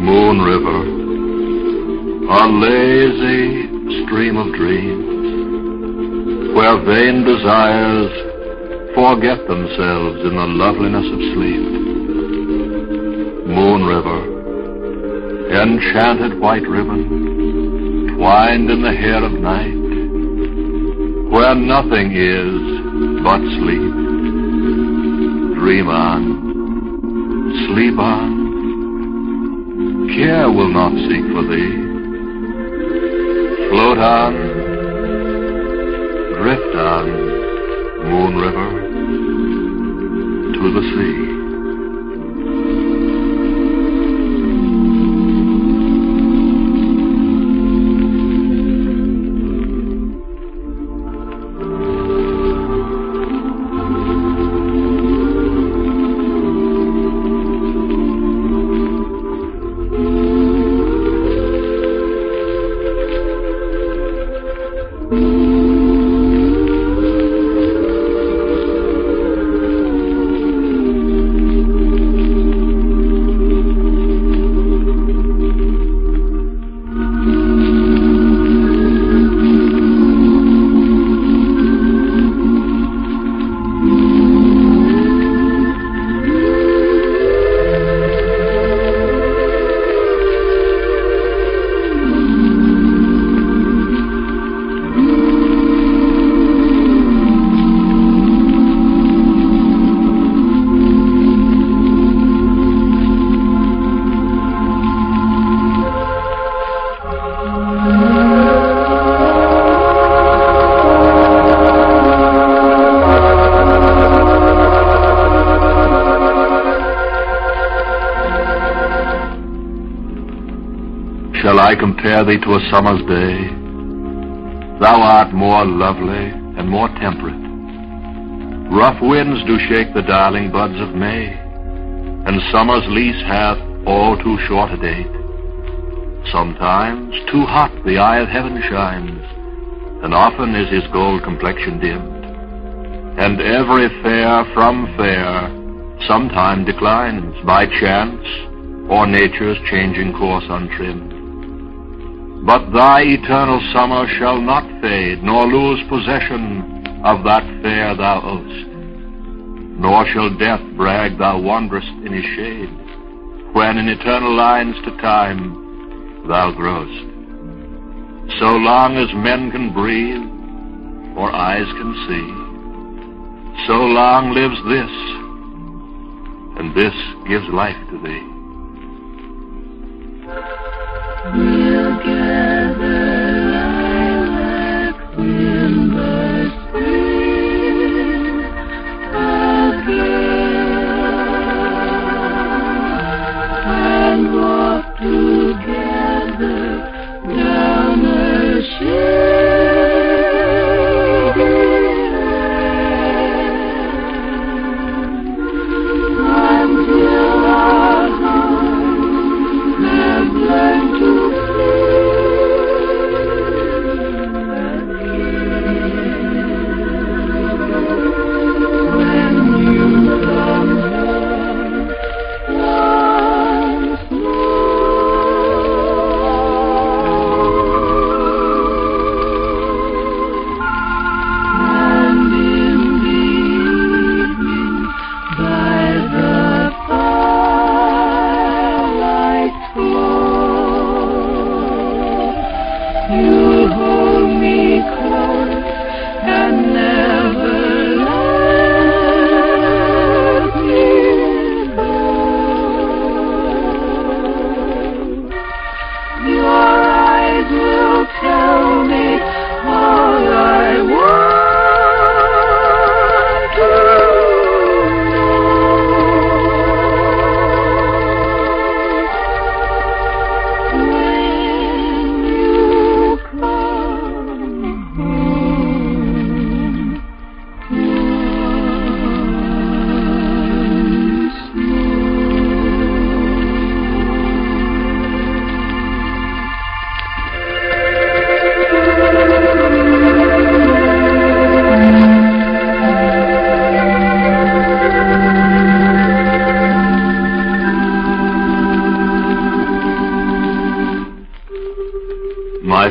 Moon River, a lazy stream of dreams, where vain desires forget themselves in the loveliness of sleep. Moon River, enchanted white ribbon, twined in the hair of night, where nothing is but sleep. Dream on, sleep on, care will not seek for thee. Float on, drift on, Moon River, to the sea. Shall I compare thee to a summer's day? Thou art more lovely and more temperate. Rough winds do shake the darling buds of May, and summer's lease hath all too short a date. Sometimes too hot the eye of heaven shines, and often is his gold complexion dimmed, and every fair from fair sometime declines by chance or nature's changing course untrimmed. But thy eternal summer shall not fade, nor lose possession of that fair thou owest, nor shall death brag thou wanderest in his shade, when in eternal lines to time thou growest. So long as men can breathe, or eyes can see, so long lives this, and this gives life to thee. We'll gather lilacs in the spring again, and walk together down a shady lane until our hearts have learned to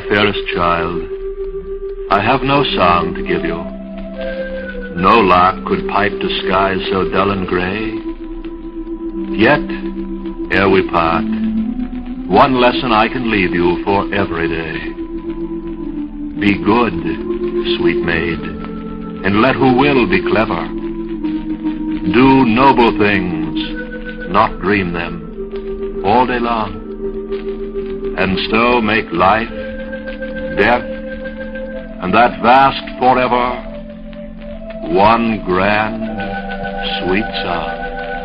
fairest child, I have no song to give you. No lark could pipe to skies so dull and gray. Yet, ere we part, one lesson I can leave you for every day. Be good, sweet maid, and let who will be clever. Do noble things, not dream them, all day long. And so make life, death, and that vast forever one grand, sweet song.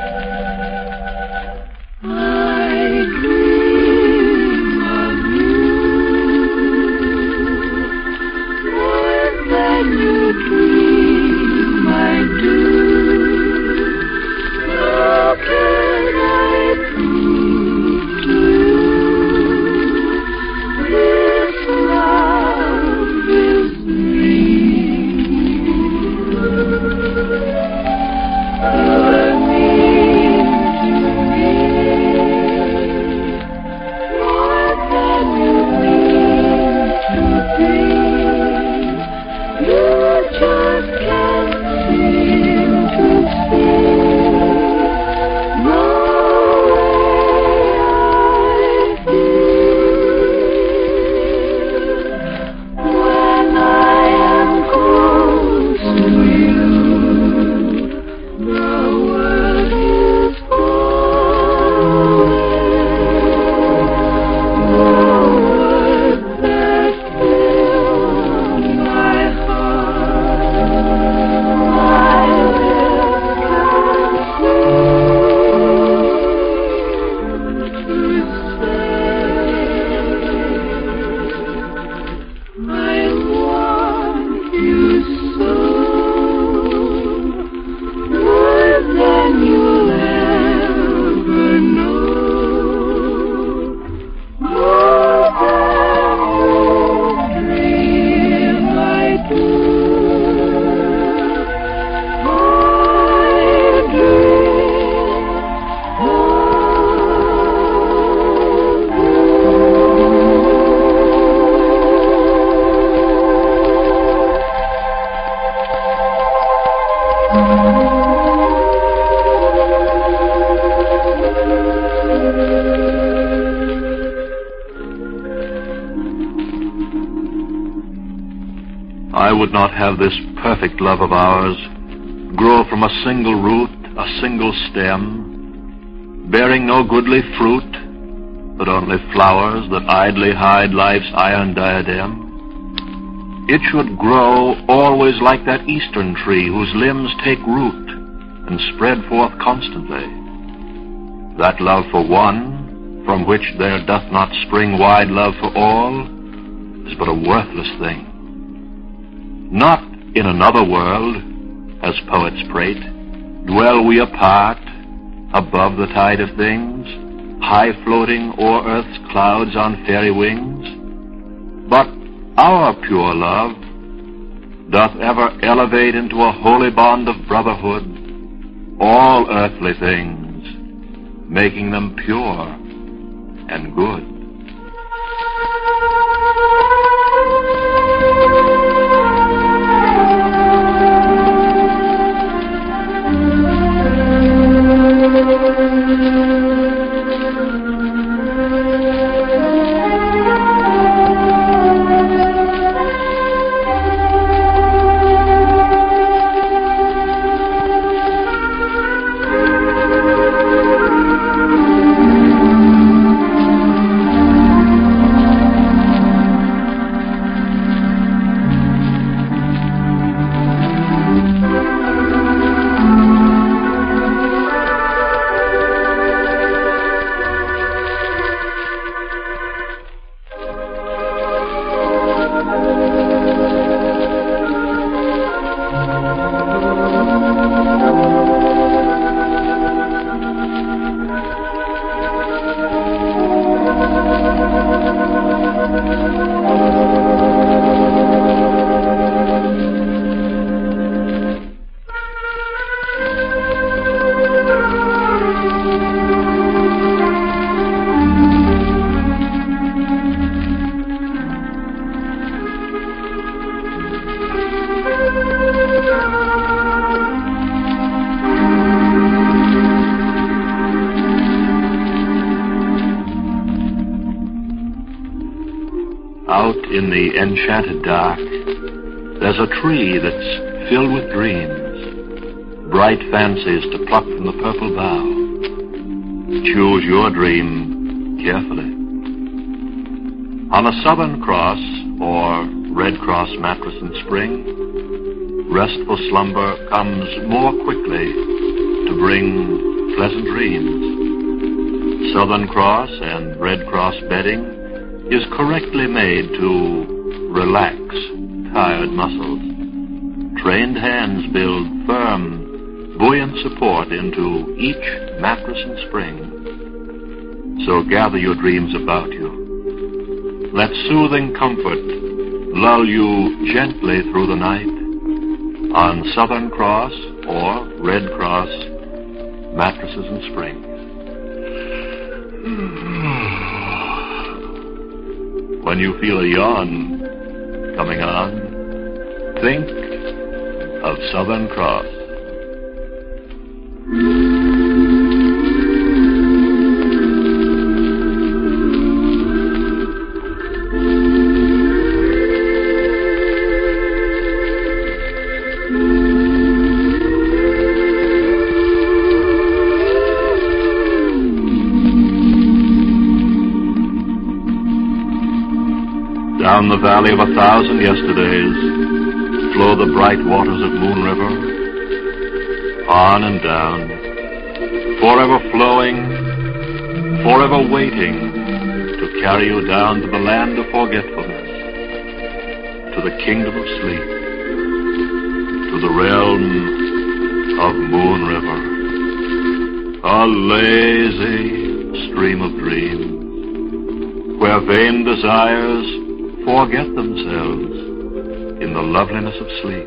I dream of you more than you dream I do. How can I prove to you this love is real? You mean to me more than you mean to be. You just can't seem to see the way I feel when I am close to you. The world is falling. The words that fill my heart, my lips can't seem to say. I want you so, more than you'll ever know, more than you dream I do. I dream I would not have this perfect love of ours grow from a single root, a single stem, bearing no goodly fruit, but only flowers that idly hide life's iron diadem. It should grow always like that eastern tree whose limbs take root and spread forth constantly. That love for one, from which there doth not spring wide love for all, is but a worthless thing. Not in another world, as poets prate, dwell we apart, above the tide of things, high floating o'er earth's clouds on fairy wings. But our pure love doth ever elevate into a holy bond of brotherhood all earthly things, making them pure and good. Out in the enchanted dark, there's a tree that's filled with dreams, bright fancies to pluck from the purple bough. Choose your dream carefully. On a Southern Cross or Red Cross mattress in spring, restful slumber comes more quickly to bring pleasant dreams. Southern Cross and Red Cross bedding is correctly made to relax tired muscles. Trained hands build firm, buoyant support into each mattress in spring. So gather your dreams about you. Let soothing comfort lull you gently through the night on Southern Cross or Red Cross mattresses in spring. When you feel a yawn coming on, think of Southern Cross. Down the valley of 1,000 yesterdays flow the bright waters of Moon River, on and down, forever flowing, forever waiting to carry you down to the land of forgetfulness, to the kingdom of sleep, to the realm of Moon River, a lazy stream of dreams, where vain desires forget themselves in the loveliness of sleep.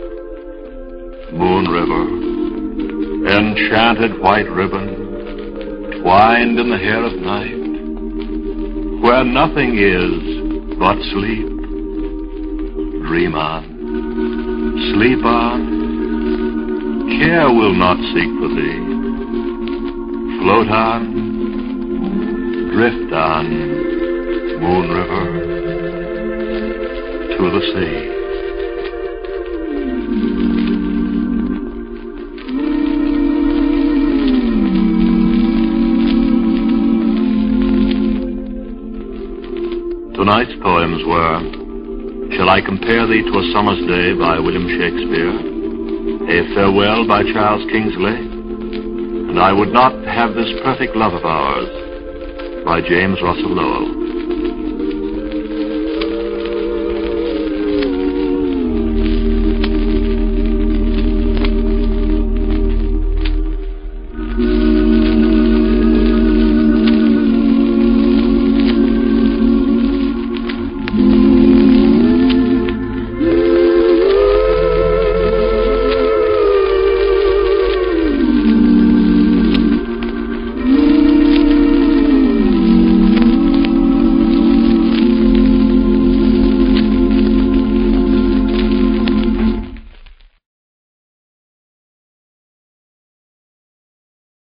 Moon River, enchanted white ribbon, twined in the hair of night, where nothing is but sleep. Dream on, sleep on, care will not seek for thee. Float on, drift on, Moon River, to the sea. Tonight's poems were Shall I Compare Thee to a Summer's Day by William Shakespeare, A Farewell by Charles Kingsley, and I Would Not Have This Perfect Love of Ours by James Russell Lowell.